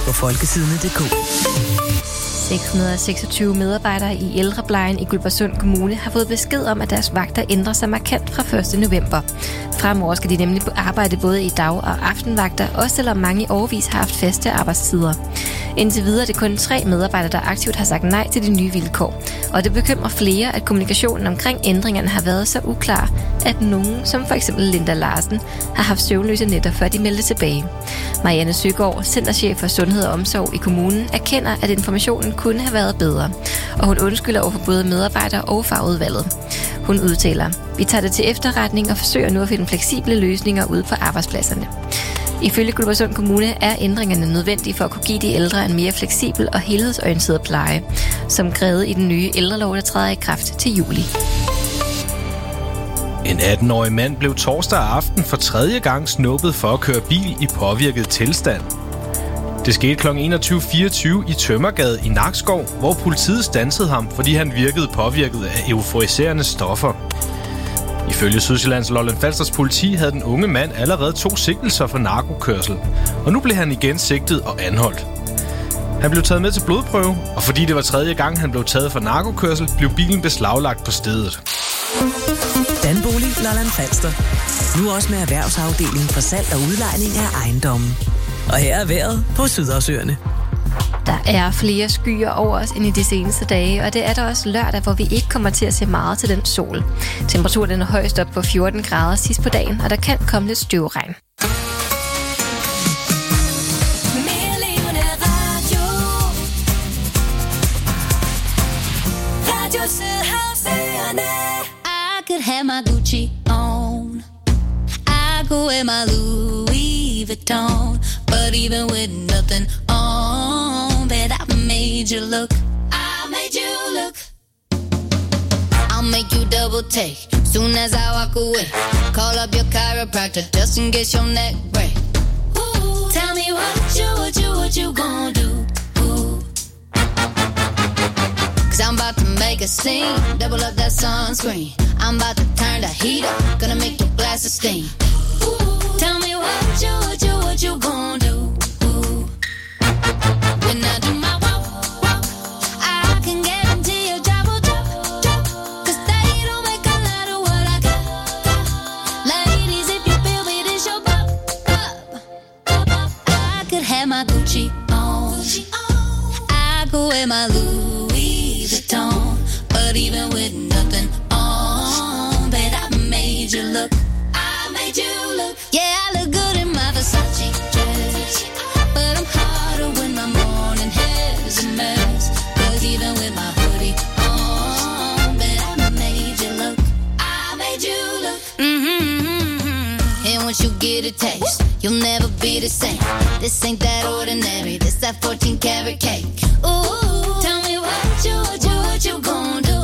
på folketidene.dk. 626 medarbejdere i ældreplejen i Guldborgsund Kommune har fået besked om, at deres vagter ændrer sig markant fra 1. november. Fremover skal de nemlig arbejde både i dag- og aftenvagter, også selvom mange i årevis har haft faste arbejdstider. Indtil videre er det kun 3 medarbejdere, der aktivt har sagt nej til de nye vilkår. Og det bekymrer flere, at kommunikationen omkring ændringerne har været så uklar, at nogen, som for eksempel Linda Larsen, har haft søvnløse nætter, før de meldte tilbage. Marianne Søgaard, centerchef for Sundhed og Omsorg i kommunen, erkender, at informationen kunne have været bedre. Og hun undskylder over for både medarbejdere og fagudvalget. Hun udtaler: "Vi tager det til efterretning og forsøger nu at finde fleksible løsninger ude på arbejdspladserne." Ifølge Guldborgsund Kommune er ændringerne nødvendige for at kunne give de ældre en mere fleksibel og helhedsorienteret pleje, som krævet i den nye ældrelov, der træder i kraft til juli. En 18-årig mand blev torsdag aften for 3. gang snuppet for at køre bil i påvirket tilstand. Det skete kl. 21.24 i Tømmergade i Nakskov, hvor politiet standsede ham, fordi han virkede påvirket af euforiserende stoffer. Ifølge Sydsjællands Lolland-Falsters politi havde den unge mand allerede 2 sigtelser for narkokørsel, og nu blev han igen sigtet og anholdt. Han blev taget med til blodprøve, og fordi det var 3. gang, han blev taget for narkokørsel, blev bilen beslaglagt på stedet. Danbolig Lolland-Falster. Nu også med erhvervsafdeling for salg og udlejning af ejendomme. Og her er vejret på Sydhavsøerne. Der er flere skyer over os end i de seneste dage, og det er der også lørdag, hvor vi ikke kommer til at se meget til den sol. Temperaturen er højst op på 14 grader sidst på dagen, og der kan komme lidt støvregn. I could have my Gucci on. I go wear my Louis Vuitton. But even with nothing on, bet I made you look. I made you look. I'll make you double take soon as I walk away. Call up your chiropractor just in case your neck break. Ooh, tell me what you gonna do? Ooh. 'Cause I'm about to make a scene, double up that sunscreen. I'm about to turn the heat up, gonna make your glasses steam. Ooh, tell me what you gonna do? Ooh. When I do my walk, I can guarantee your job will drop. 'Cause they don't make a lot of what I got. Ladies, if you feel me, this your pop. I could have my Gucci on. I go wear my Louis Vuitton. But even with nothing on, bet I made you look. I made you look. Yeah, I look good in my Versace dress, but I'm hotter when my morning hair's a mess. 'Cause even with my hoodie on, bet I made you look. I made you look. And once you get a taste, you'll never be the same. This ain't that ordinary, this that 14 karat cake. Ooh, tell me what you gonna do?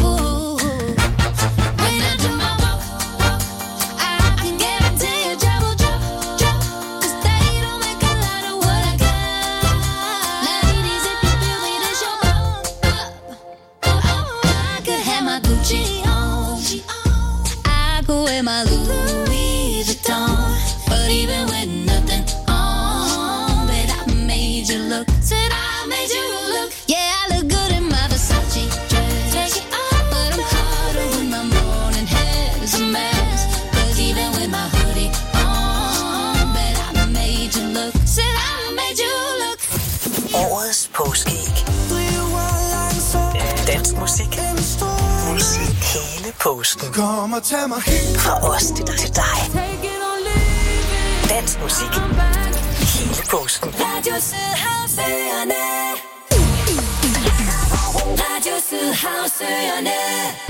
My Louis Vuitton, but even with nothing on, bet I made you look. Said I made you look. Yeah, I look good in my Versace dress, but I'm hotter when my morning hair is a mess. 'Cause even with my hoodie on, bet I made you look. Said I made you look. Årets påskeæg. Dansk musik. Musik hele påsken. Kom og tag mig helt. Fra os til dig. Dansk musik hele påsken. Radio Sydhavsøerne. Radio Sydhavsøerne.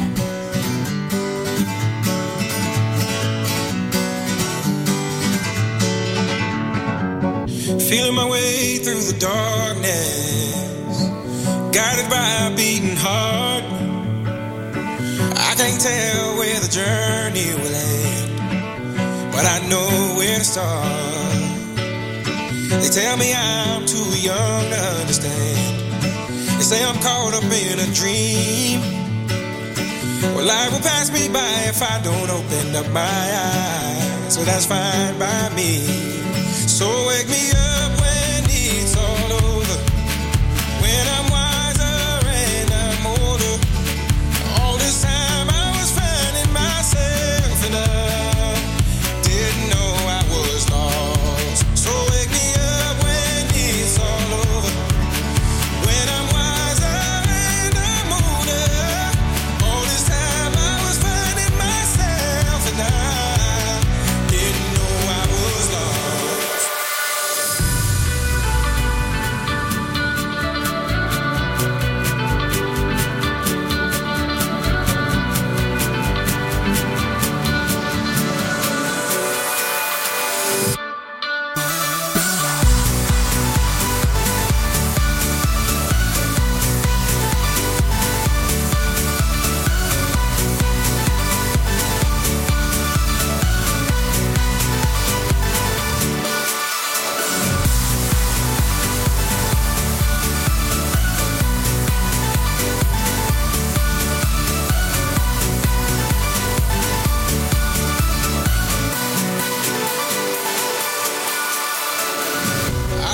Feeling my way through the darkness, guided by a beating heart. I can't tell where the journey will end, but I know where to start. They tell me I'm too young to understand. They say I'm caught up in a dream. Well, life will pass me by if I don't open up my eyes. So that's fine by me. So wake me up when it's all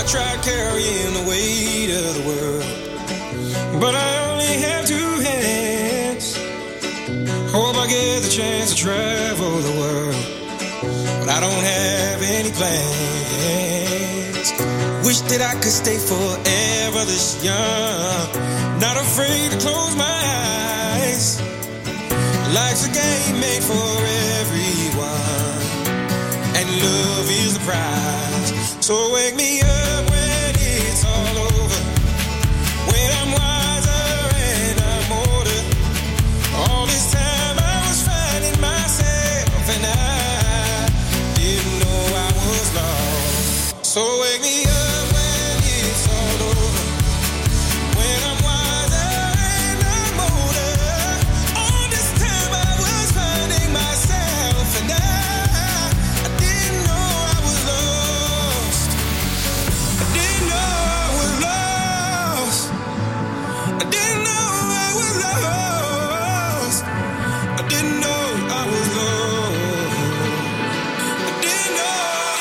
tried carrying the weight of the world, but I only have two hands. Hope I get the chance to travel the world, but I don't have any plans. Wish that I could stay forever this young, not afraid to close my eyes. Life's a game made for everyone, and love is the prize. So wake me up when it's all over, when I'm wiser and I'm older. All this time I was finding myself, and I didn't know I was lost. So wake me up when it's all over, when I'm wiser and I'm older. All this time I was finding myself, and I didn't know I was lost. I didn't know I was lost. I didn't know I was lost. I didn't know I was lost. I didn't know.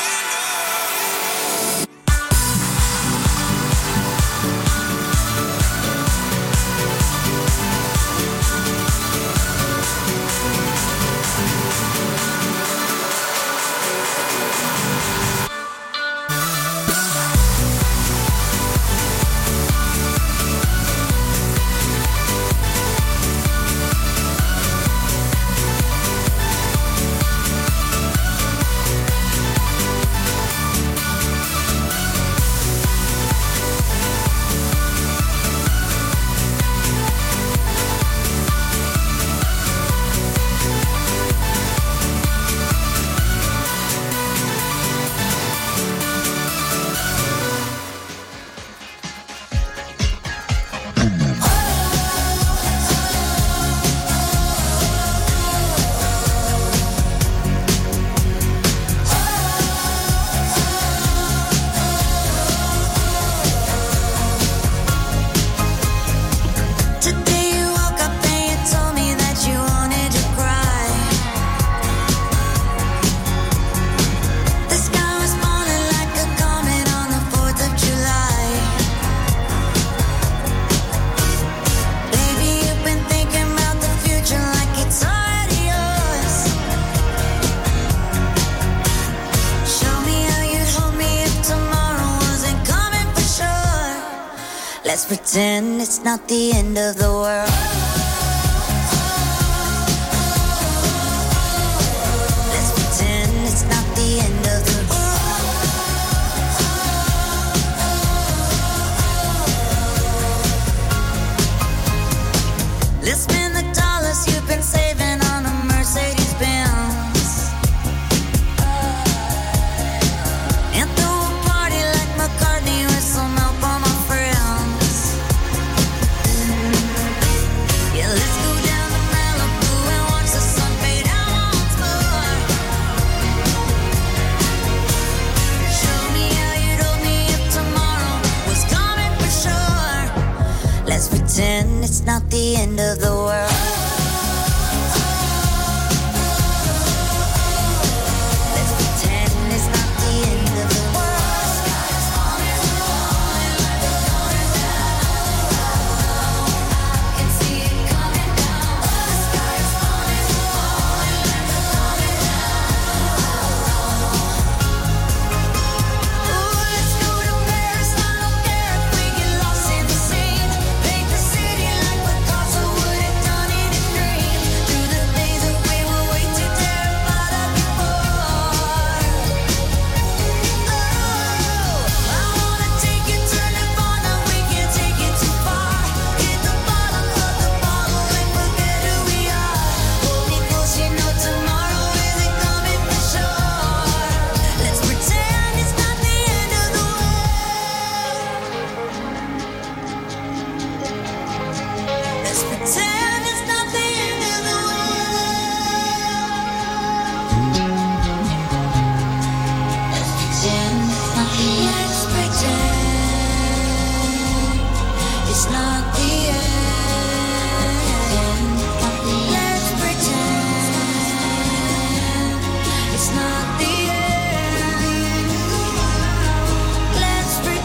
Today you woke up and you told me that you wanted to cry. The sky was falling like a comet on the 4th of July. Baby, you've been thinking about the future like it's already yours. Show me how you'd hold me if tomorrow wasn't coming for sure. Let's pretend it's not the end of the world. Let's pretend it's not the end of the world. Let's spend the dollars you've been saving on a Mercedes-Benz, and throw a party like McCartney with some help on my friends. Yeah, let's go down to Malibu and watch the sun fade out once more. Show me how you'd hold me if tomorrow was coming for sure. Let's pretend it's not the end of the world. Let's pretend it's not the end of the world. The sky is falling, falling like a coming down. I can see it coming down. The sky is falling, falling like a coming down. Ooh, let's go to Paris. I don't care if we get lost in the scene. Paint the city like Picasso would have done in a dream. Through the things that we were way too terrified of before. Oh, I wanna take you to Nirvana. We can't take it too far. Hit the bottom of the bottle and forget who we are. Hold me close, you know tomorrow isn't coming for sure. Let's pretend it's not the end of the world. Let's pretend it's not the end of the world. Let's pretend it's not the end. Let's pretend it's not the end. Let's pretend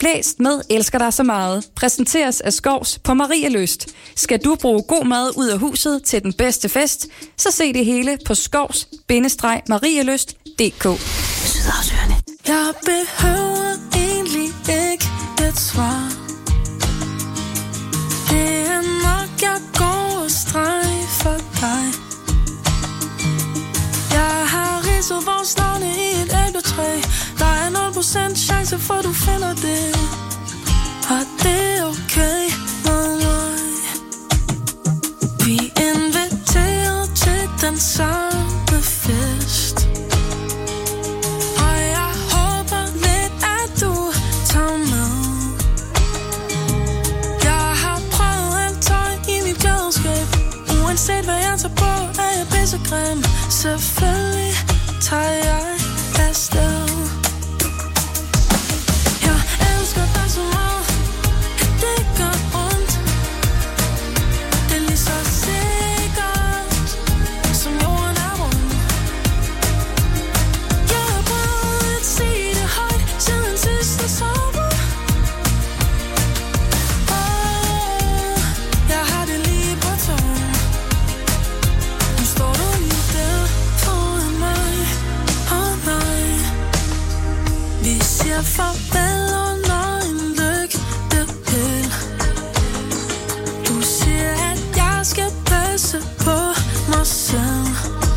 Blæst med Elsker dig så meget præsenteres af Skovs på Marie Lyst. Skal du bruge god mad ud af huset til den bedste fest, så se det hele på skovs-marielyst.dk. Sydhavsøerne. Jeg behøver egentlig ikke et svar. Det er nok, jeg går og strejfer dig. Jeg har ridset vores navne i et æbletræ. Der er 0% chance for, du finder det. Og det er okay med mig. Vi inviterer til den samme fest. Og jeg håber lidt, at du tager med. Jeg har prøvet alt tøj i mit klædeskab. Uanset hvad jeg tager på, er jeg pissegrim. Selvfølgelig tager jeg afsted. Jeg elsker dig så meget, at det gør ondt. Det er lige så sikkert, som jorden er rund. Jeg har prøvet at sige det højt, siden sidste sommer. Jeg har det lige på tungen. Nu står du lige der foran mig. Nej, vi siger farvel under en lygtepæl. Du siger, at jeg skal passe på mig selv.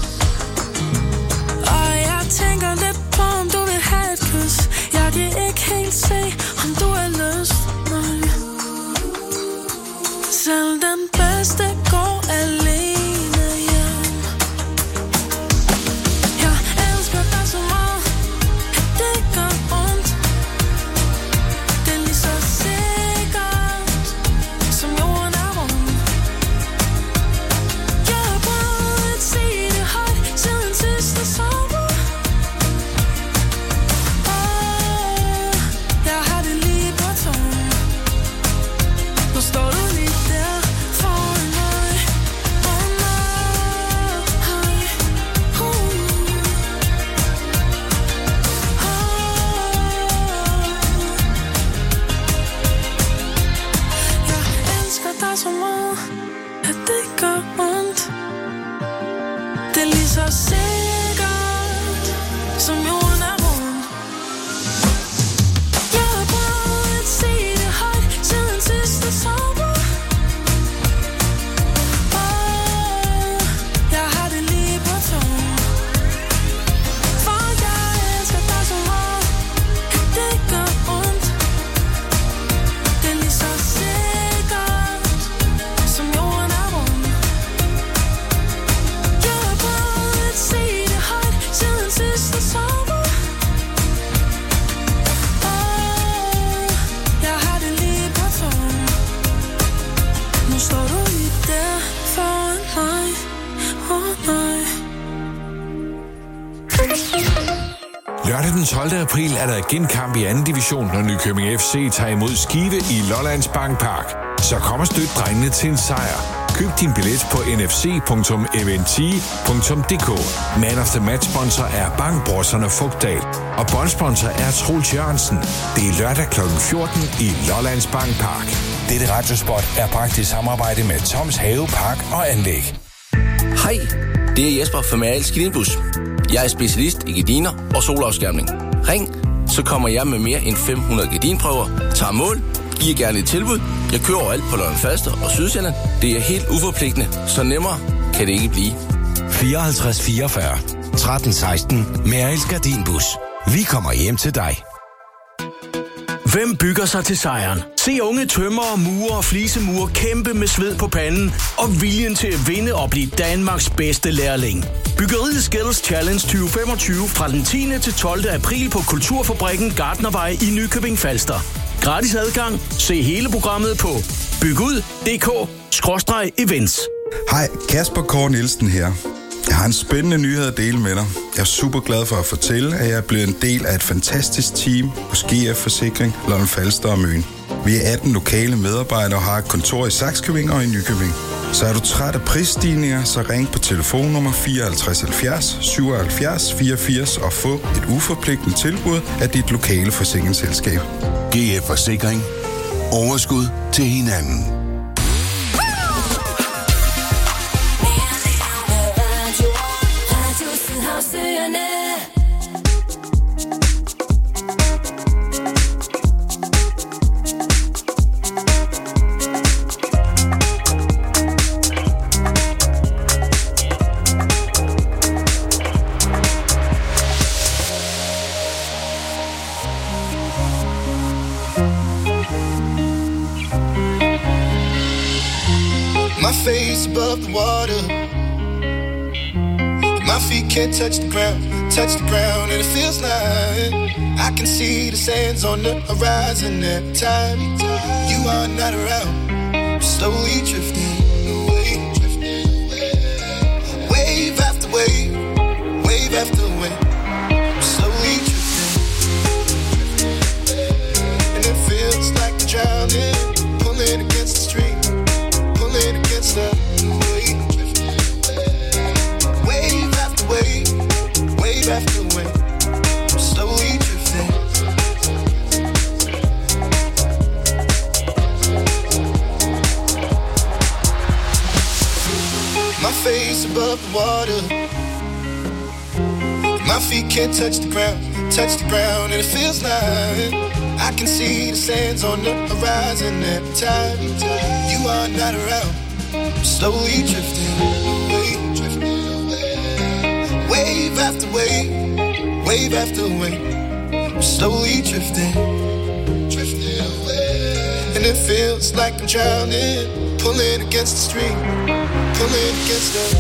Og jeg tænker lidt på, om du vil have et kys. Jeg kan ikke helt se, om du har lyst. Nej. Selv den bedste går alene hjem. Jeg elsker dig så meget, at det gør ondt. Det er lige så sikkert, som jorden er rund. Jeg har prøvet at sige det højt, siden sidste sommer. Jeg har det lige på tungen. Nu står du lige der foran mig. Jeg elsker dig så meget, at det gør ondt. Det er lige så sikkert, som jorden er rund. Jeg har prøvet at sige det højt, siden sidste sommer. Jeg har det lige på tungen. For jeg elsker dig så meget, at det gør ondt. Det er lige så sikkert, som jorden er rund. Jeg har prøvet at sige det højt, siden sidste sommer. Jeg har det lige på tungen. Nu står du lige der foran mig. Nej. Lørdag den 12. april er der igen kamp i 2. division, når Nykøbing FC tager imod Skive i Lollands Bankpark. Så kom og støt drengene til en sejr. Køb din billet på nfc.eventi.dk. Man of the match sponsor er Bankbrosserne Fugdal, og bondsponsor er Troels Jørgensen. Det er lørdag kl. 14 i Lollands Bankpark. Dette radiospot er bragt i samarbejde med Toms Have Park og Anlæg. Hej, det er Jesper fra Mariels Gardinbus. Jeg er specialist i gardiner og solafskærmning. Ring, så kommer jeg med mere end 500 gardinprøver, tager mål, giver gerne et tilbud. Jeg kører overalt på Lolland-Falster og Sydsjælland. Det er helt uforpligtende, så nemmere kan det ikke blive. 54 44 13 16 Mariels Gardinbus. Vi kommer hjem til dig. Hvem bygger sig til sejren? Se unge tømrere, murer og flisemurer kæmpe med sved på panden og viljen til at vinde og blive Danmarks bedste lærling. Byggeriet Skills Challenge 2025 fra den 10. til 12. april på Kulturfabrikken Gartnervej i Nykøbing Falster. Gratis adgang. Se hele programmet på bygud.dk/events. Hej, Kasper K. Nielsen her. Jeg har en spændende nyhed at dele med dig. Jeg er super glad for at fortælle, at jeg er blevet en del af et fantastisk team hos GF Forsikring, Lolland Falster og Møn. Vi er 18 lokale medarbejdere og har et kontor i Sakskøbing og i Nykøbing. Så er du træt af prisstigninger, så ring på telefonnummer 54 70 77 84 og få et uforpligtende tilbud af dit lokale forsikringsselskab. GF Forsikring. Overskud til hinanden. Above the water, my feet can't touch the ground, and it feels like I can see the sands on the horizon every time you are not around. I'm slowly drifting away, wave after wave, wave after wave. I'm slowly drifting, and it feels like I'm drowning, pulling against the stream, pulling against the wave after wave, I'm slowly drifting. My face above the water, my feet can't touch the ground, and it feels like I can see the sands on the horizon every time you are not around. I'm slowly drifting away, wave after wave, wave after wave. I'm slowly drifting, drifting away. And it feels like I'm drowning, pulling against the stream, pulling against the...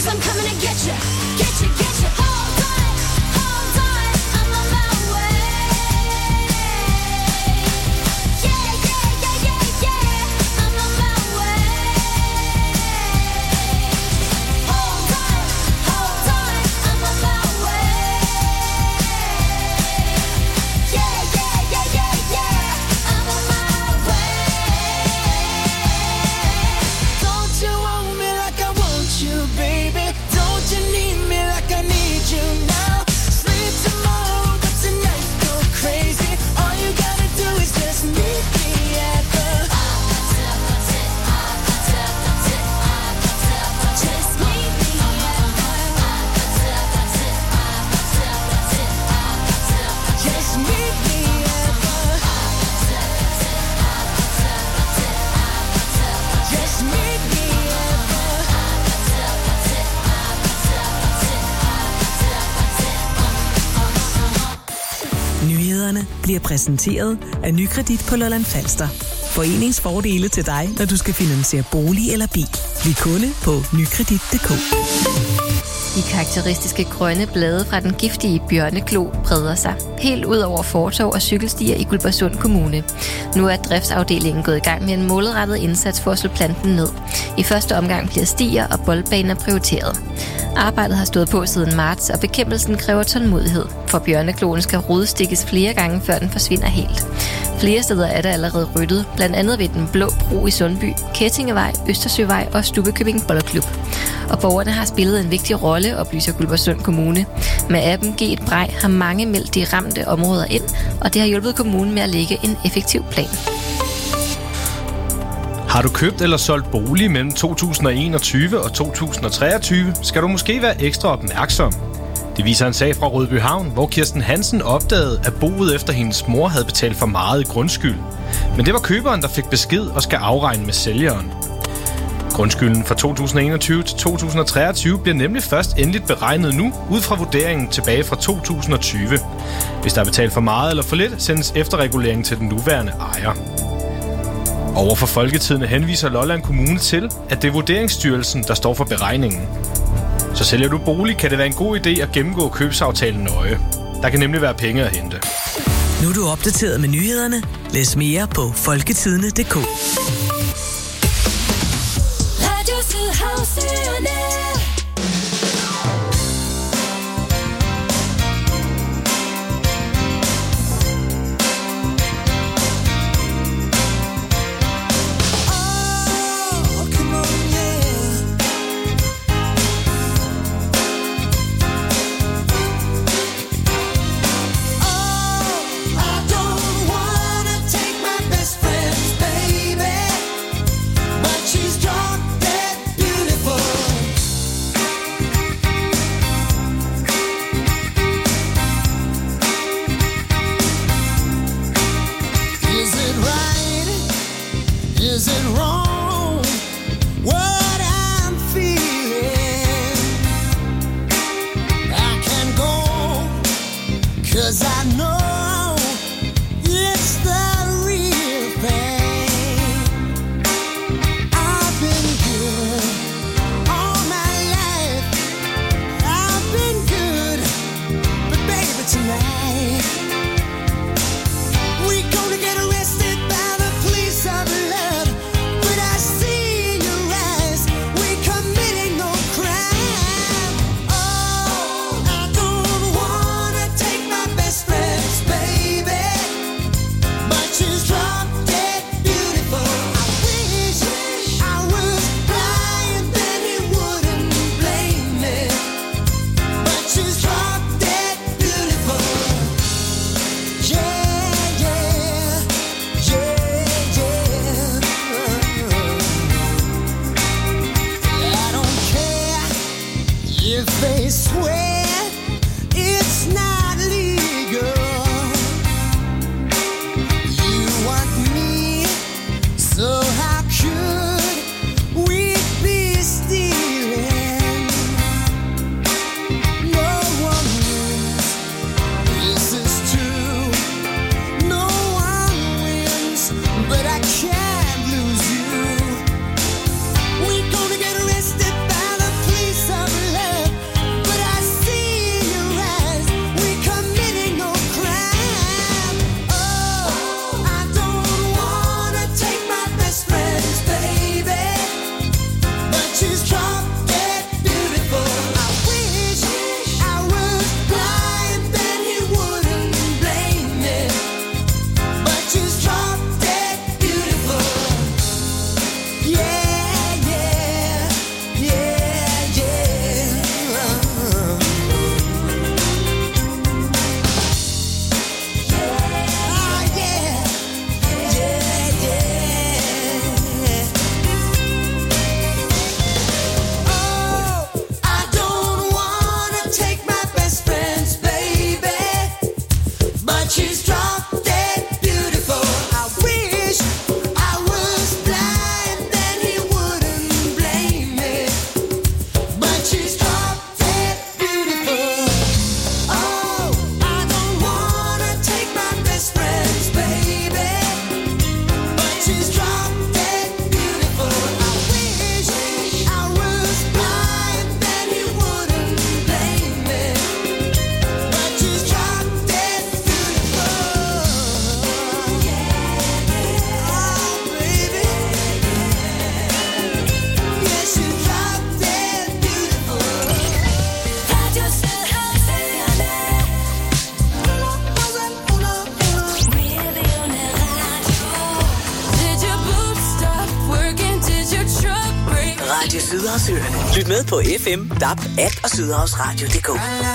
'cause I'm coming to get you, get you, get you. Hold on, I'm on my way. Yeah, yeah, yeah, yeah, yeah, I'm on my way. Hold on, I'm on my way. Yeah, yeah, yeah, yeah, yeah, I'm on my way. Don't you want me like I want you, baby? Don't you need me like I need you now? Sleep tomorrow, but tonight go crazy. All you gotta do is just meet me at the. Just meet me at Just meet me at the. Just meet me at Nyhederne bliver præsenteret af Nykredit på Lolland Falster. Foreningsfordele til dig, når du skal finansiere bolig eller bil. Bliv kunde på nykredit.dk. De karakteristiske grønne blade fra den giftige bjørneklo breder sig helt ud over fortov og cykelstier i Guldborgsund Kommune. Nu er driftsafdelingen gået i gang med en målrettet indsats for at slå planten ned. I første omgang bliver stier og boldbaner prioriteret. Arbejdet har stået på siden marts, og bekæmpelsen kræver tålmodighed, for bjørnekloen skal rodstikkes flere gange, før den forsvinder helt. Flere steder er der allerede ryddet, blandt andet ved den Blå Bro i Sundby, Kettingevej, Østersøvej og Stubbekøbing Boldklub. Og borgerne har spillet en vigtig rolle, oplyser Guldborgsund Kommune. Med appen G1 Brej har mange meldt de ramte områder ind, og det har hjulpet kommunen med at lægge en effektiv plan. Har du købt eller solgt bolig mellem 2021 og 2023, skal du måske være ekstra opmærksom. Det viser en sag fra Rødbyhavn, hvor Kirsten Hansen opdagede, at boet efter hendes mor havde betalt for meget i grundskyld. Men det var køberen, der fik besked og skal afregne med sælgeren. Grundskylden fra 2021 til 2023 bliver nemlig først endeligt beregnet nu, ud fra vurderingen tilbage fra 2020. Hvis der er betalt for meget eller for lidt, sendes efterreguleringen til den nuværende ejer. Overfor Folketidene henviser Lolland Kommune til, at det er Vurderingsstyrelsen, der står for beregningen. Så sælger du bolig, kan det være en god idé at gennemgå købsaftalen nøje. Der kan nemlig være penge at hente. Nu er du opdateret med nyhederne. Læs mere på folketidene.dk. Radio Sydhavsøerne. Is it wrong what I'm feeling? I can go 'cause I know it's the real thing. I've been good all my life. I've been good, but baby tonight we gonna get arrested by the police of love. But I see in your eyes we're committing no crime. Oh, I don't wanna take my best friends, baby, but she's drop dead beautiful. I wish I was blind, then he wouldn't blame me, but she's drop dead beautiful. Yeah. If they swear it's not legal, you want me, so how could we be stealing? No one wins, this is true. No one wins, but I can't lose you. We're gonna get arrested by the police of Lyt med på FM, DAB, app og Sydhavsradio.dk.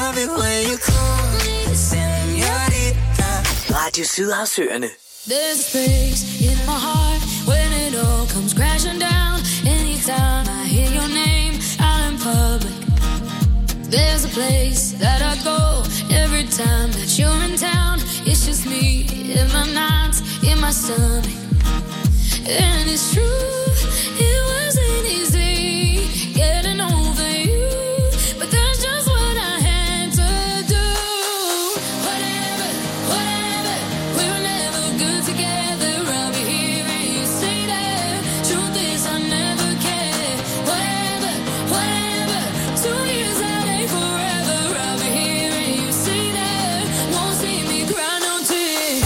Radio Sydhavsøerne. There's a space in my heart when it all comes crashing down. Anytime I hear your name out in public, there's a place that I go every time that you're in town. It's just me in my nights, in my stomach. And it's true, it wasn't easy getting over you, but that's just what I had to do. Whatever, we were never good together. I'll be here and you say that. Truth is I never cared. Whatever, 2 years out ain't forever. I'll be here and you say that. Won't see me cry no tears.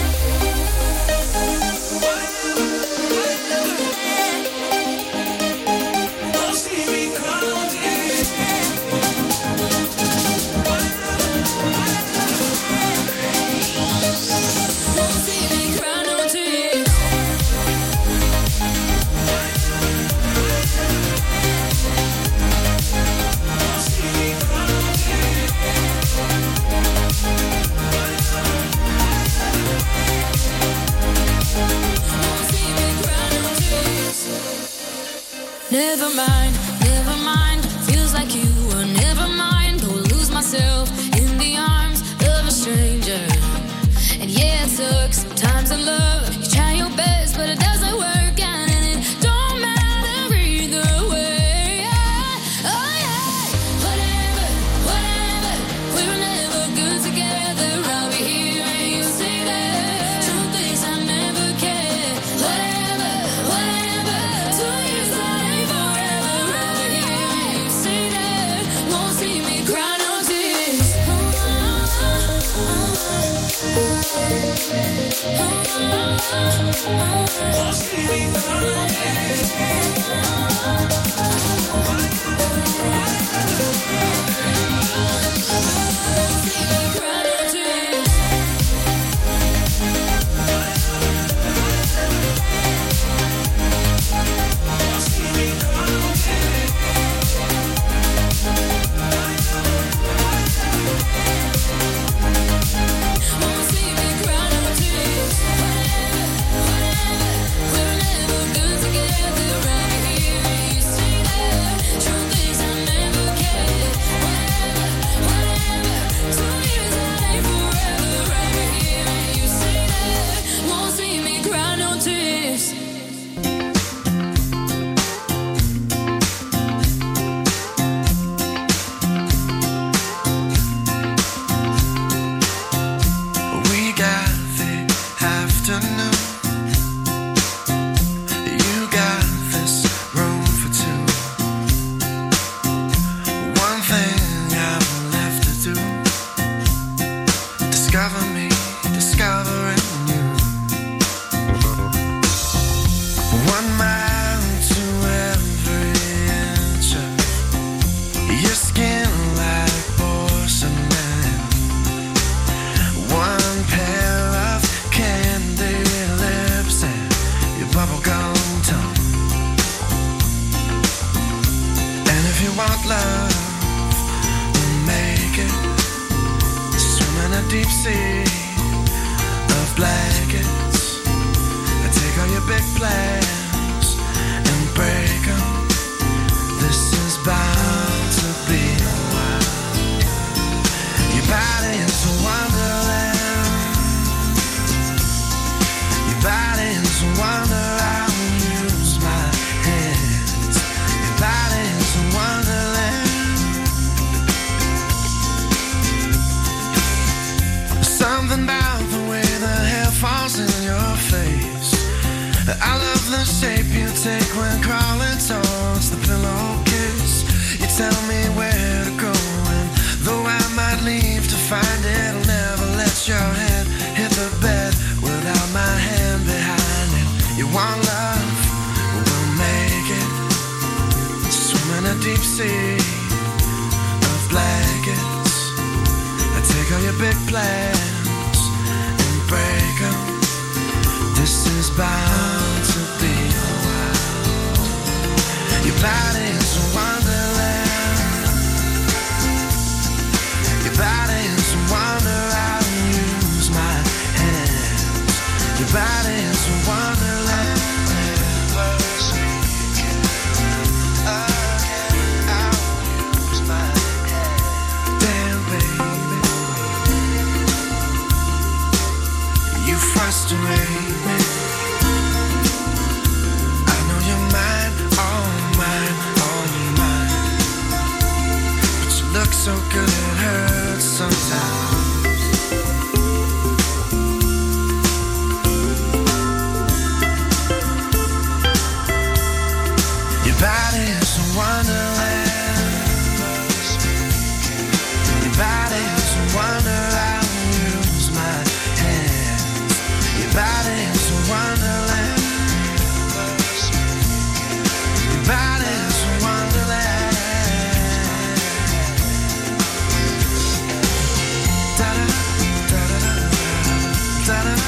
Never mind, feels like you were never mine. Go lose myself in the arms of a stranger. And yeah, it sucks sometimes in love. You try your best, but it doesn't work out, and it don't matter either way. Oh yeah, whatever, we were never good together. I'll be here and you say that. Truth is I never cared. Whatever, 2 years out ain't forever. I'll be here and you say that. Won't see me cry no tears. Won't see me cry no deep sea of blankets. I take all your big plans and break them. This is bound to be a while. Your body is a wonderland. Your body is a wonder. I will use my hands. Your body is a wonderland. Something about the way the hair falls in your face. I love the shape you take when crawling towards the pillowcase. You tell me where to go, and though I might leave to find it, I'll never let your head hit the bed without my hand behind it. You want love, we'll make it. Swim in a deep sea of blankets. I take all your big plans and break them. This is bound to be a while. Your body is a wonderland. so good it hurts sometimes. Your body is a wonderland. Your body is a wonder. I will use my hands. Your body is a wonderland. Your body is a wonderland. Da da da da da da da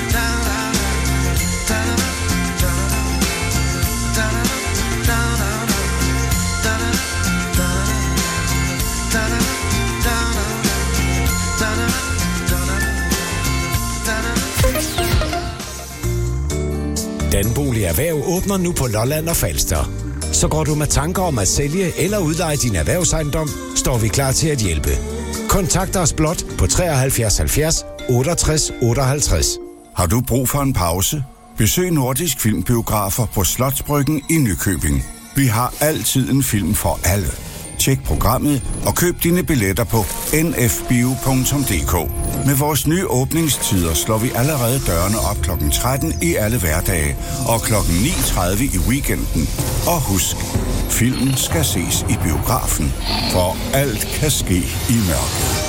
Danbolig Erhverv åbner nu på Lolland og Falster. Så går du med tanker om at sælge eller udleje din erhvervsejendom, står vi klar til at hjælpe. Kontakt os blot på 73 70 68 58. Har du brug for en pause? Besøg Nordisk Filmbiografer på Slotsbryggen i Nykøbing. Vi har altid en film for alle. Tjek programmet og køb dine billetter på nfbio.dk. Med vores nye åbningstider slår vi allerede dørene op kl. 13 i alle hverdage og kl. 9.30 i weekenden. Og husk, filmen skal ses i biografen, for alt kan ske i mørket.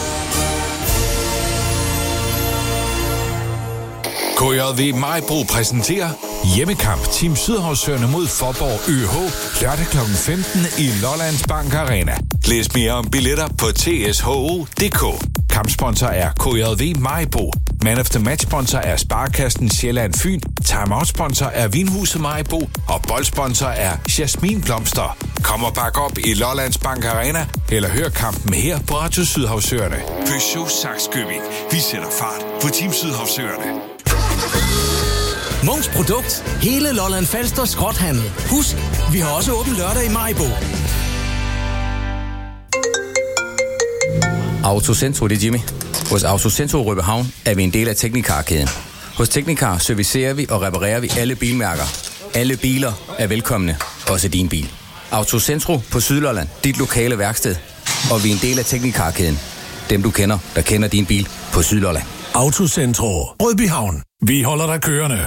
KJV Majbro præsenterer hjemmekamp Team Sydhavsøerne mod Faaborg ØH lørdag kl. 15 i Lollands Bank Arena. Læs mere om billetter på tsho.dk. Kampsponsor er KJV Majbro. Man of the Match sponsor er Sparekassen Sjælland Fyn. Timeout-sponsor er Vinhuset Majbro. Og boldsponsor er Jasmin Blomster. Kom og bak op i Lollands Bank Arena, eller hør kampen her på Radio Sydhavsøerne. Peugeot Saxkøbing. Vi sætter fart på Team Sydhavsøerne. Munks Produkt. Hele Lolland Falster skrothandel. Husk, vi har også åbent lørdag i Maribo. Autocentro, det er Jimmy. Hos Autocentro Rødbyhavn er vi en del af Teknikar-kæden. Hos Teknikar servicerer vi og reparerer vi alle bilmærker. Alle biler er velkomne, også din bil. Autocentro på Sydlolland, dit lokale værksted. Og vi er en del af Teknikar-kæden. Dem du kender, der kender din bil på Sydlolland. Autocentro Rødbyhavn. Vi holder dig kørende.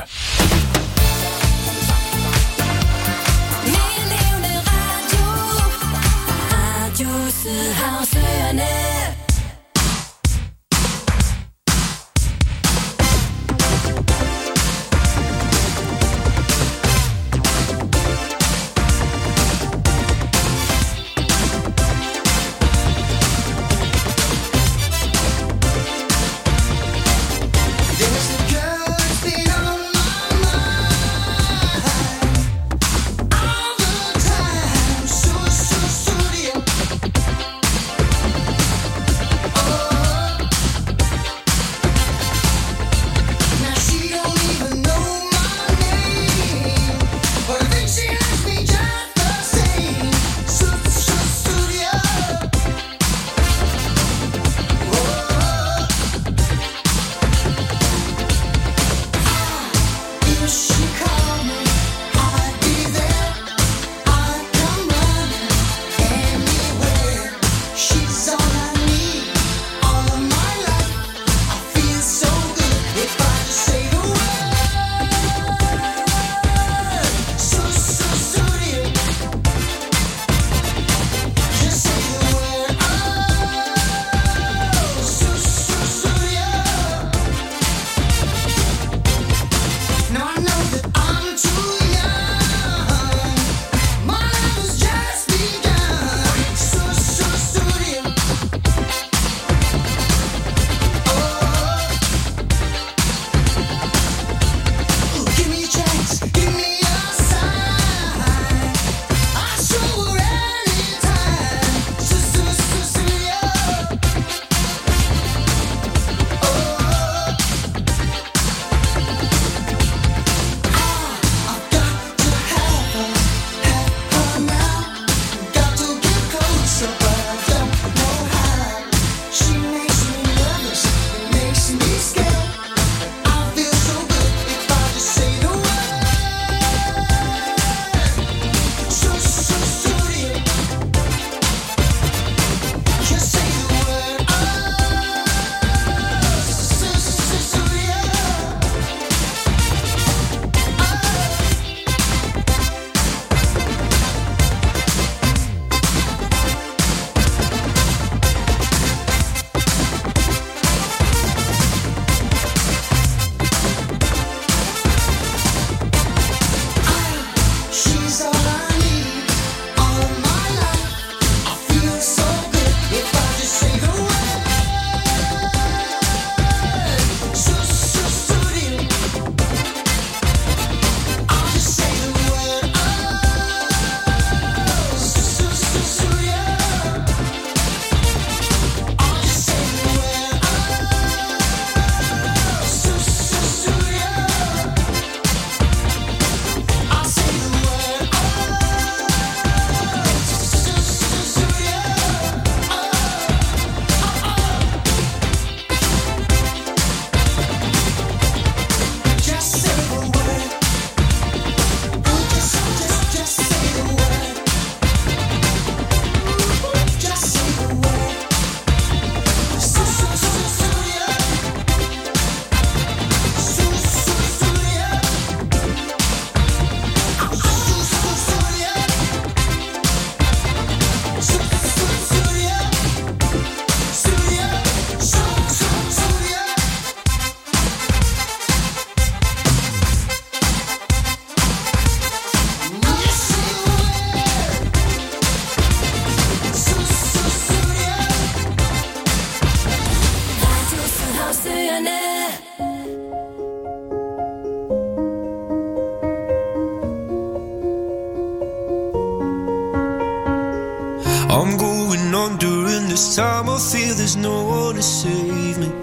in this time I feel there's no one to save me.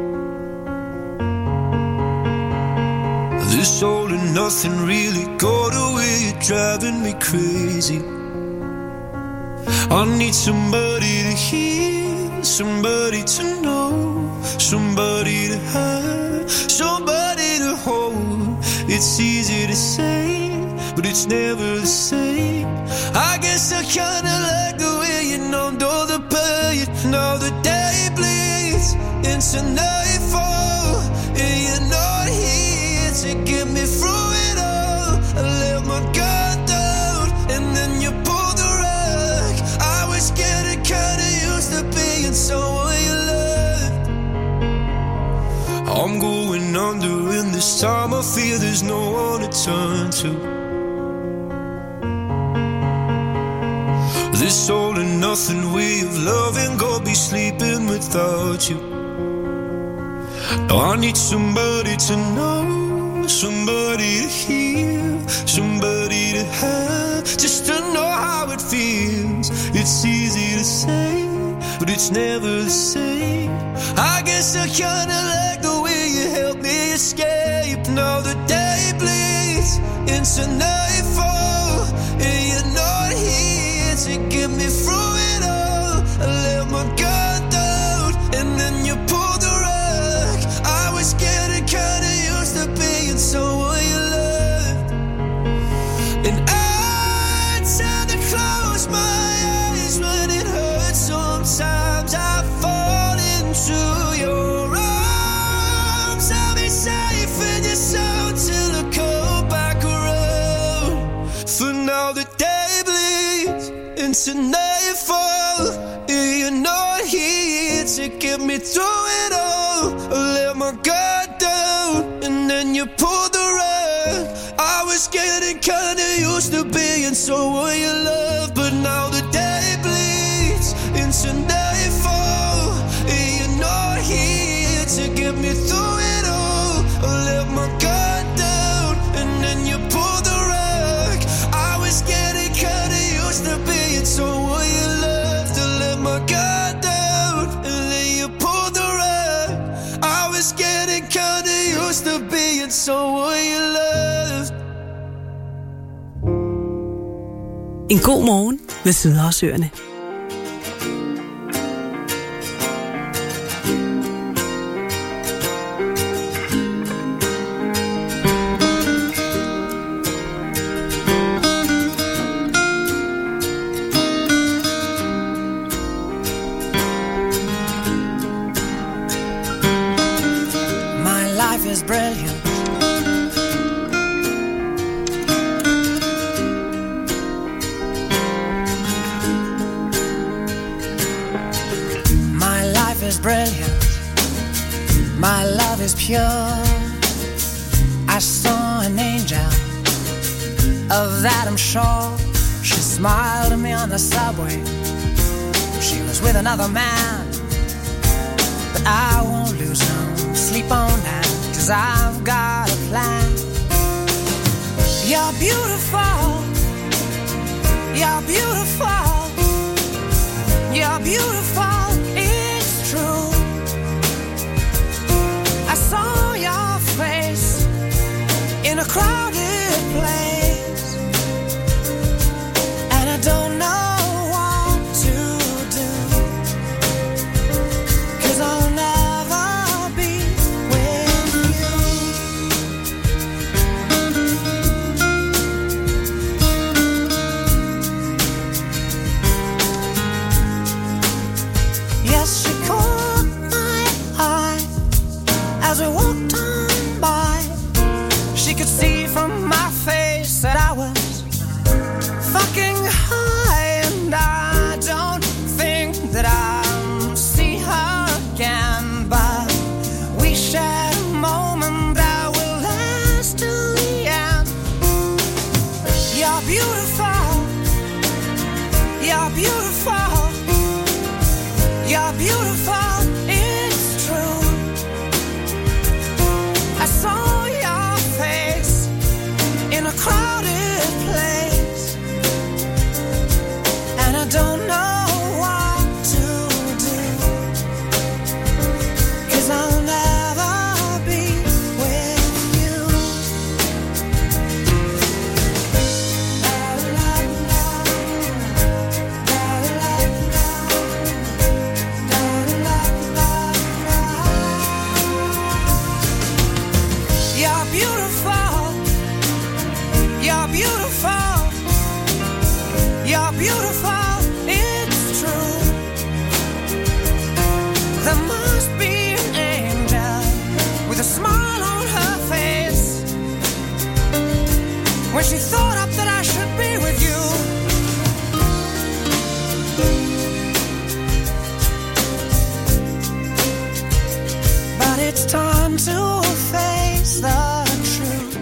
This all and nothing really got away, you're driving me crazy. I need somebody to hear, somebody to know, somebody to have, somebody to hold. It's easy to say, but it's never the same. I guess I kinda like the way you numbed all the pain. Now the day bleeds into nightfall, and you're not here to get me through it all. I let my guard down, and then you pulled the rug. I was getting kinda used to being someone you loved. I'm going under, and this time I feel there's no one to turn to. This all and nothing way of loving, go be sleeping without you. I need somebody to know, somebody to hear, somebody to have, just to know how it feels. It's easy to say, but it's never the same. I guess I kinda like the way you help me escape. Now the day bleeds into nightfall, and you're not here to get me through it all. I let my guard down, and then you pulled the rug. I was getting kinda used to being someone you loved, and I tend to close my eyes when it hurts. Sometimes I fall into your arms. I'll be safe in your soul till I come back around. For now the day bleeds into nightfall, and you're not here to get me through it all. I let my guard down, and then you pulled the rug. I was getting kinda used to being someone you love, but now the day bleeds into nightfall, and you're not here to get me through it all. I let my guard down, and then you pulled the rug. I was getting kinda used to being someone you loved. To let my guard down, and then you pulled the rug. I was getting kinda used to being someone you loved. En god morgen med Sydhavsøerne. Is brilliant. My life is brilliant. My love is pure. I saw an angel, of that I'm sure. She smiled at me on the subway. She was with another man, but I won't lose no sleep on that, 'cause I've got a plan. You're beautiful. You're beautiful. You're beautiful. It's true. I saw your face in a crowded place, and I don't know what to do, 'cause I'll never be with you. Yes, she caught my eye as we walked on by. She could see from my face that I was fucking high, and I don't think that I'll see her again, but we shared a moment that will last till the end. You're beautiful. You're beautiful. You're beautiful. It's true. I saw your face in a crowded place, and I don't know what to time to face the truth.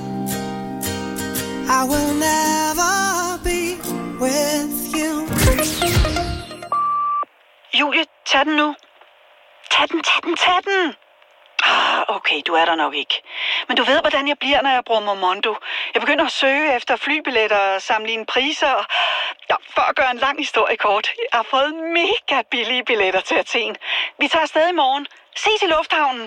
I will never be with you. Julie, tag den nu. Tag den. Okay, du er der nok ikke. Men du ved, hvordan jeg bliver, når jeg bruger Momondo. Jeg begynder at søge efter flybilletter og sammenligne priser. Ja, for at gøre en lang historie kort. Jeg har fået mega billige billetter til Athen. Vi tager afsted i morgen. Ses i lufthavnen.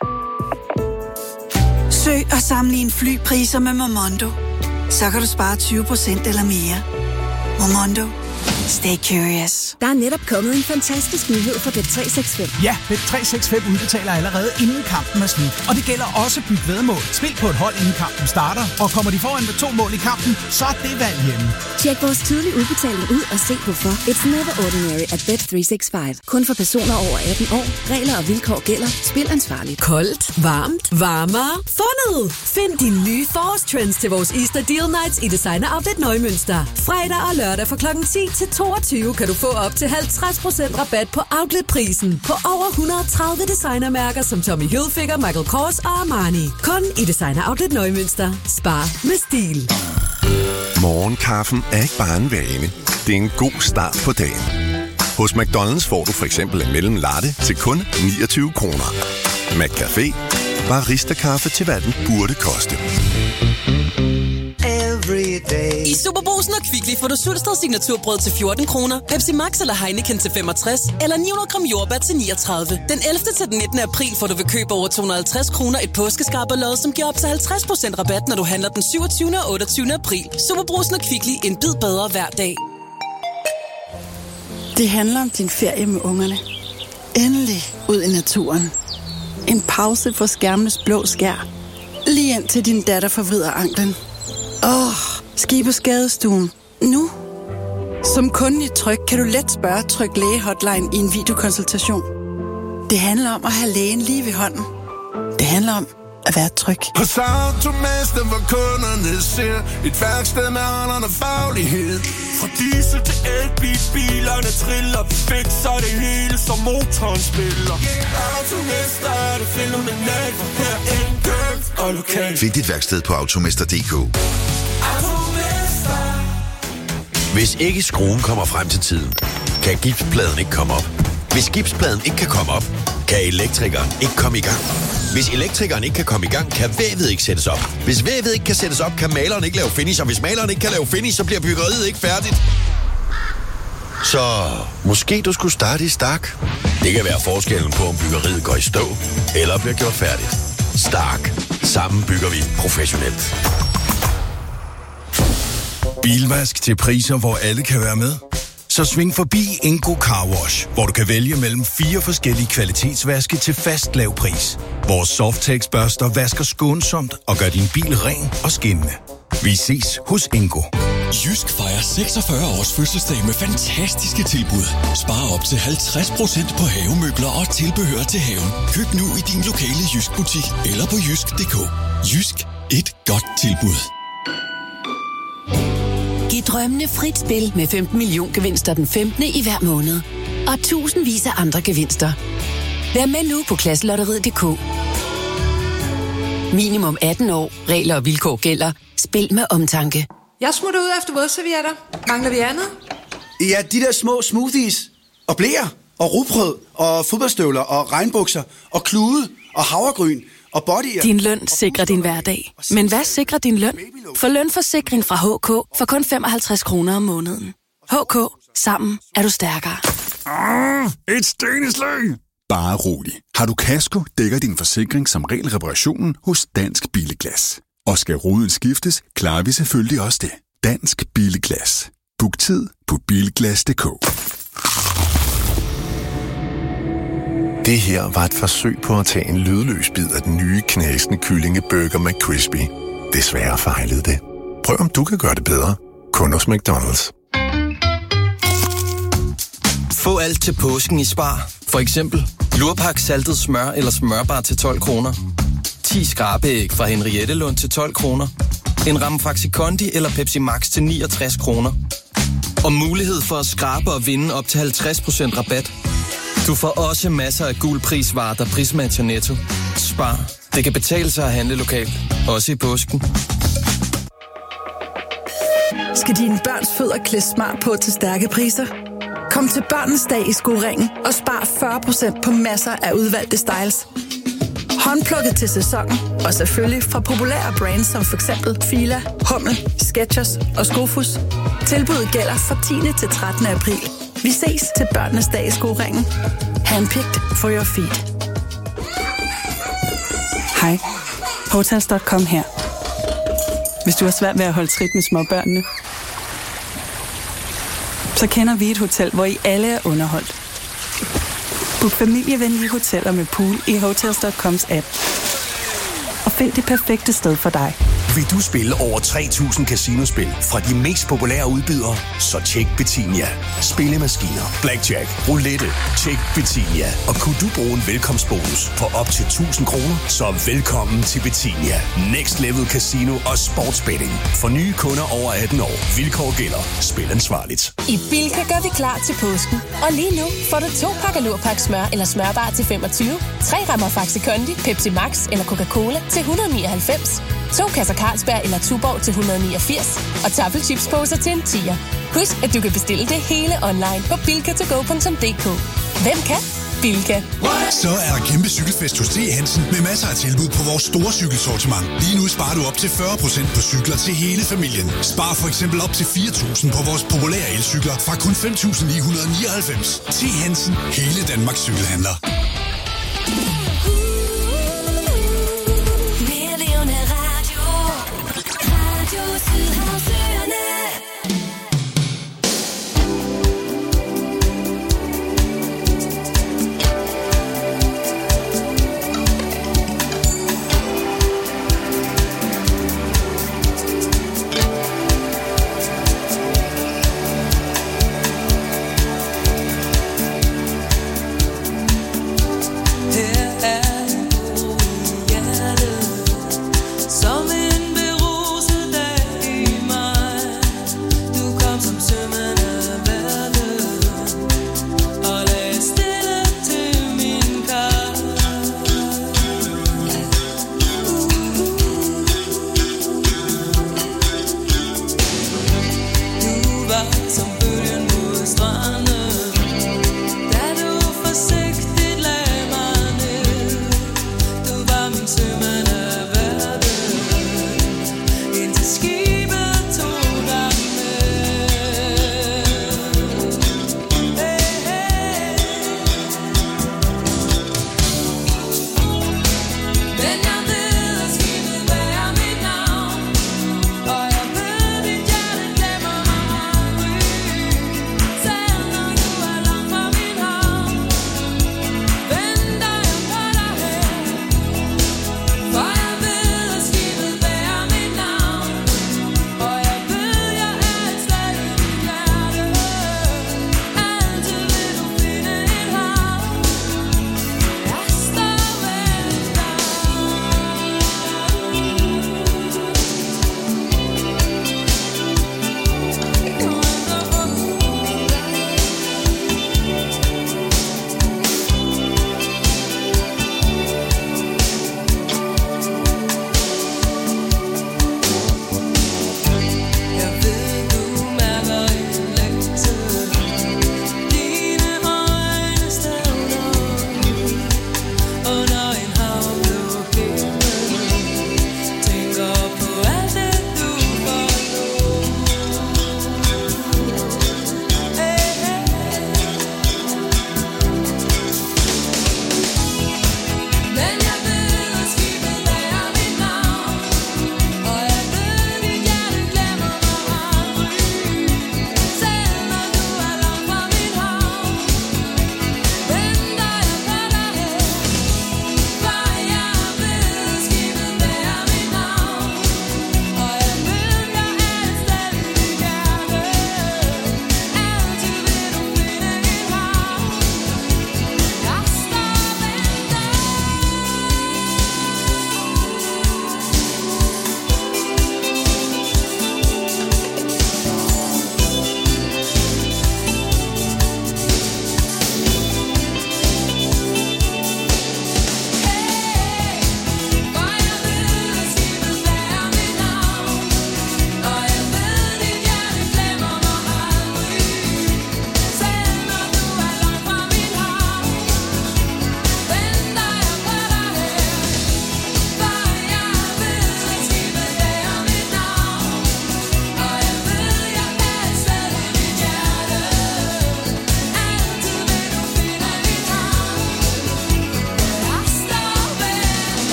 Søg og sammenligne flypriser med Momondo. Så kan du spare 20% eller mere. Momondo. Stay curious. Der er netop kommet en fantastisk nyhed for Bet365. Ja, Bet365 udbetaler allerede inden kampen er slut. Og det gælder også Byg Væddemål. Spil på et hold inden kampen starter, og kommer de foran med 2 mål i kampen, så er det valg hjemme. Tjek vores tidlige udbetaling ud og se hvorfor. It's never ordinary at Bet365. Kun for personer over 18 år. Regler og vilkår gælder. Spil ansvarligt. Koldt, varmt, varmere, fundet! Find de nye forårstrends til vores Easter Deal Nights i Designer Outlet Nøgmønster. Fredag og lørdag fra kl. 10 til 22 kan du få op til 50% rabat på outletprisen på over 130 designermærker som Tommy Hilfiger, Michael Kors og Armani. Kun i Designer Outlet Nøgmønster. Spar med stil. Morgenkaffen er ikke bare en vane. Det er en god start på dagen. Hos McDonald's får du for eksempel en mellemlatte til kun 29 kroner. McCafé. Barista-kaffe til hvad den burde koste. I Superbrugsen og Kvickly får du Sulsted signaturbrød til 14 kroner, Pepsi Max eller Heineken til 65, eller 900 gram jordbær til 39. Den 11. til den 19. april får du ved køb over 250 kroner et påskeskarberlod, som giver op til 50% rabat, når du handler den 27. og 28. april. Superbrugsen og Kvickly, en bid bedre hver dag. Det handler om din ferie med ungerne. Endelig ud i naturen. En pause fra skærmenes blå skær. Lige ind til din datter forvrider anklen. Ski på skadestuen. Nu. Som kunde i Tryg kan du let spørge Tryg Læge Hotline i en videokonsultation. Det handler om at have lægen lige ved hånden. Det handler om at være tryg. Hos Automester, hvor kunderne ser et værksted med holderne faglighed. Fra diesel til elbil, bilerne triller. Vi fikser det hele, som motoren spiller. Automester er det fænomenalt, for her enkelt og lokalt. Find dit værksted på automester.dk. Hvis ikke skruen kommer frem til tiden, kan gipspladen ikke komme op. Hvis gipspladen ikke kan komme op, kan elektrikeren ikke komme i gang. Hvis elektrikeren ikke kan komme i gang, kan vævet ikke sættes op. Hvis vævet ikke kan sættes op, kan maleren ikke lave finish. Og hvis maleren ikke kan lave finish, så bliver byggeriet ikke færdigt. Så måske du skulle starte i Stark. Det kan være forskellen på, om byggeriet går i stå eller bliver gjort færdigt. Stark. Sammen bygger vi professionelt. Bilvask til priser, hvor alle kan være med. Så sving forbi Ingo Car Wash, hvor du kan vælge mellem 4 forskellige kvalitetsvaske til fast lav pris. Vores Softex-børster vasker skånsomt og gør din bil ren og skinnende. Vi ses hos Ingo. Jysk fejrer 46 års fødselsdag med fantastiske tilbud. Spar op til 50% på havemøbler og tilbehør til haven. Køb nu i din lokale Jysk butik eller på jysk.dk. Jysk. Et godt tilbud. Giv drømmene frit spil med 15 million gevinster den 15. i hver måned. Og tusindvis af andre gevinster. Vær med nu på klasselotteriet.dk. Minimum 18 år. Regler og vilkår gælder. Spil med omtanke. Jeg smutter ud efter vådservietter. Mangler vi andet? Ja, de der små smoothies. Og bleer. Og rugbrød. Og fodboldstøvler. Og regnbukser. Og klude. Og havregryn. Og bodyer. Din løn sikrer din hverdag. Men hvad sikrer din løn? For lønforsikring fra HK for kun 55 kroner om måneden. HK. Sammen er du stærkere. Et steneslag! Bare rolig. Har du kasko, dækker din forsikring som regel reparationen hos Dansk Bilglas. Og skal ruden skiftes, klarer vi selvfølgelig også det. Dansk Bilglas. Book tid på bilglas.dk. Det her var et forsøg på at tage en lydløs bid af den nye knasende kyllingeburger McCrispy. Desværre fejlede det. Prøv om du kan gøre det bedre. Kun hos McDonald's. Få alt til påsken i Spar. For eksempel lurpak saltet smør eller smørbar til 12 kroner. 10 skrabeæg fra Henriette Lund til 12 kroner. En ramme Faxi Kondi eller Pepsi Max til 69 kroner. Og mulighed for at skrabe og vinde op til 50% rabat. Du får også masser af gul prisvarer, der prismatcher Netto. Spar. Det kan betale sig at handle lokalt, også i påsken. Skal dine børns fødder klæde smart på til stærke priser? Kom til Børnenes Dag i Skoringen og spar 40% på masser af udvalgte styles. Håndplukket til sæsonen, og selvfølgelig fra populære brands som f.eks. Fila, Hummel, Skechers og Skofus. Tilbuddet gælder fra 10. til 13. april. Vi ses til Børnenes Dag i Skoringen. Handpicked for your feet. Hej, Hotels.com her. Hvis du har svært ved at holde trit med småbørnene, så kender vi et hotel, hvor I alle er underholdt. Book familievenlige hoteller med pool i Hotels.coms app. Og find det perfekte sted for dig. Vil du spille over 3.000 casinospil fra de mest populære udbydere? Så tjek Betinia. Spillemaskiner, blackjack, roulette, tjek Betinia. Og kunne du bruge en velkomstbonus på op til 1.000 kroner? Så velkommen til Betinia. Next Level Casino og Sportsbetting. For nye kunder over 18 år. Vilkår gælder. Spil ansvarligt. I Bilka gør vi klar til påsken. Og lige nu får du 2 pakker Lurpak smør eller smørbar til 25, 3 rammer Faxi Kondi, Pepsi Max eller Coca-Cola til 199, 2 kasser Carlsberg eller Tuborg til 189 og taffelchipsposer til en 10'er. Husk, at du kan bestille det hele online på bilka2go.dk. Hvem kan? Bilka. Så er der kæmpe cykelfest hos T. Hansen med masser af tilbud på vores store cykelsortiment. Lige nu sparer du op til 40% på cykler til hele familien. Spar for eksempel op til 4.000 på vores populære elcykler fra kun 5.999. T. Hansen. Hele Danmarks cykelhandler.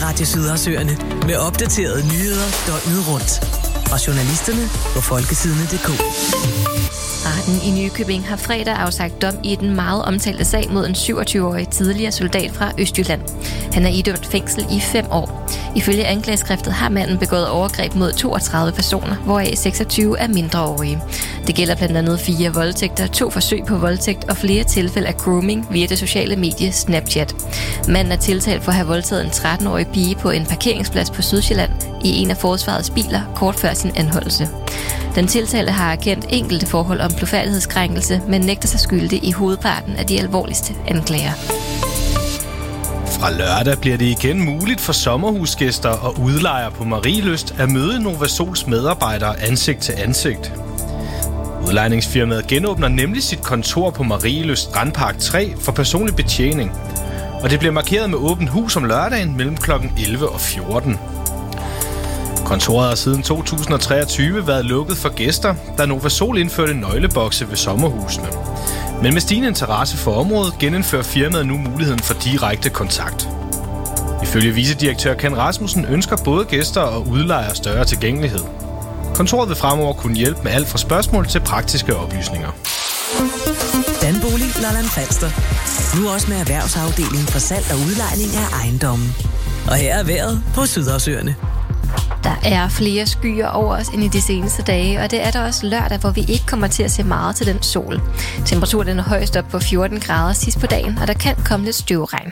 Radio Sydersøerne med opdaterede nyheder døgnet rundt. Fra journalisterne på folkesidene.dk. Retten i Nykøbing har fredag afsagt dom i den meget omtalte sag mod en 27-årig tidligere soldat fra Østjylland. Han er idømt fængsel i 5 år. Ifølge anklageskriftet har manden begået overgreb mod 32 personer, hvoraf 26 er mindreårige. Det gælder blandt andet 4 voldtægter, 2 forsøg på voldtægt og flere tilfælde af grooming via det sociale medie Snapchat. Manden er tiltalt for at have voldtaget en 13-årig pige på en parkeringsplads på Sydsjælland i en af forsvarets biler kort før sin anholdelse. Den tiltalte har erkendt enkelte forhold om blufærdighedskrænkelse, men nægter sig skyldig i hovedparten af de alvorligste anklager. Fra lørdag bliver det igen muligt for sommerhusgæster og udlejere på Marielyst at møde Novasols medarbejdere ansigt til ansigt. Udlejningsfirmaet genåbner nemlig sit kontor på Marielyst Strandpark 3 for personlig betjening, og det bliver markeret med åbent hus om lørdagen mellem kl. 11 og 14. Kontoret har siden 2023 været lukket for gæster, da Novasol indførte nøglebokse ved sommerhusene. Men med stigende interesse for området genindfører firmaet nu muligheden for direkte kontakt. Ifølge vicedirektør Ken Rasmussen ønsker både gæster og udlejere større tilgængelighed. Kontoret vil fremover kunne hjælpe med alt fra spørgsmål til praktiske oplysninger. Danbolig Lolland Falster. Nu også med erhvervsafdelingen for salg og udlejning af ejendommen. Og her er vejret på Sydersøerne. Der er flere skyer over os end i de seneste dage, og det er der også lørdag, hvor vi ikke kommer til at se meget til den sol. Temperaturen er højst op på 14 grader sidst på dagen, og der kan komme lidt støvregn.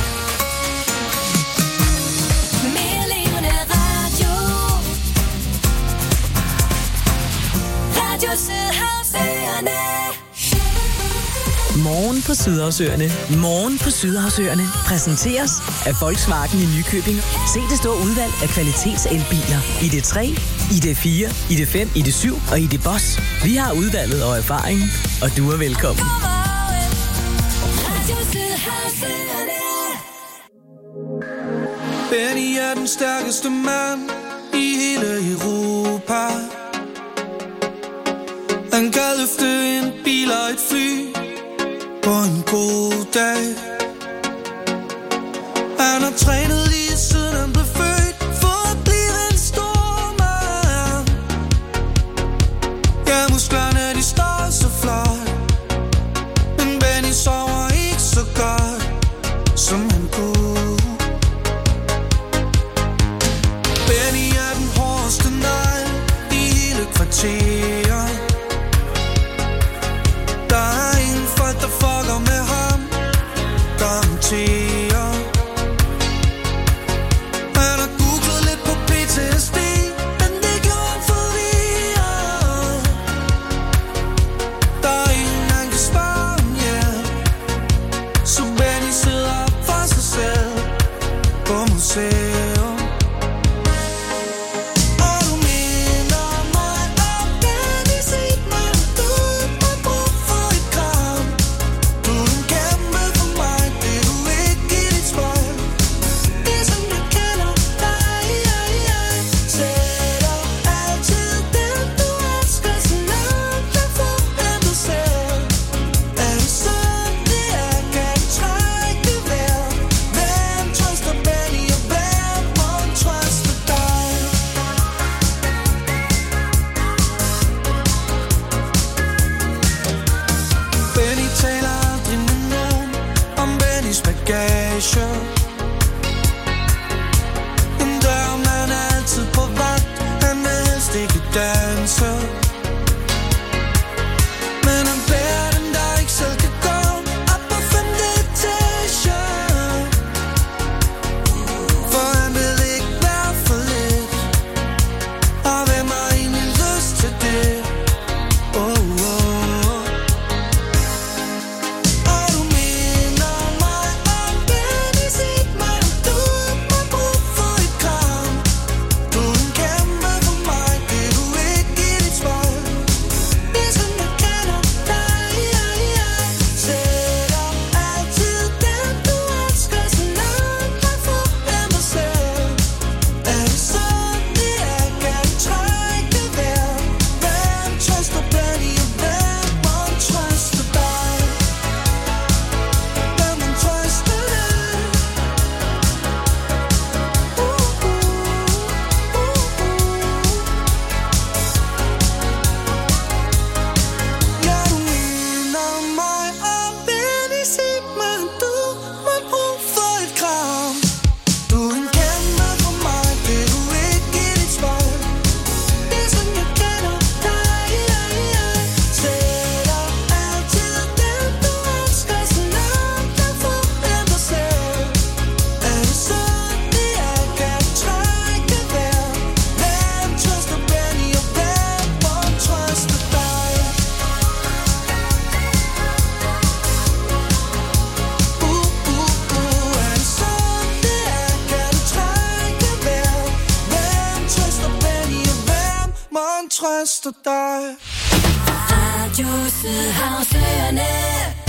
Morgen på Sydersøerne. Morgen på Sydersøerne præsenteres af Volkswagen i Nykøbing. Se det store udvalg af kvalitetselbiler. ID3, ID4, ID5, ID7 og ID Boss. Vi har udvalget og erfaringen, og du er velkommen. Benny er den stærkeste mand i hele Europa. Han kan løfte en bil og et fly på en god dag. Han har trænet lige siden han blev født for at blive en stor mand. Ja, musklerne de står så flot, men Benny sover ikke så godt, som han kunne. Benny er den hårdeste negl i hele kvarteret. Der er ingen folk, der fucker med ham, garanterer. Han har googlet lidt på PTSD, men det gjorde han forvirret. Der er ingen, han kan svare om hjælp, så Benny sidder for sig selv på museum. It's Mon trøster dig. Radio Sydhavsøerne.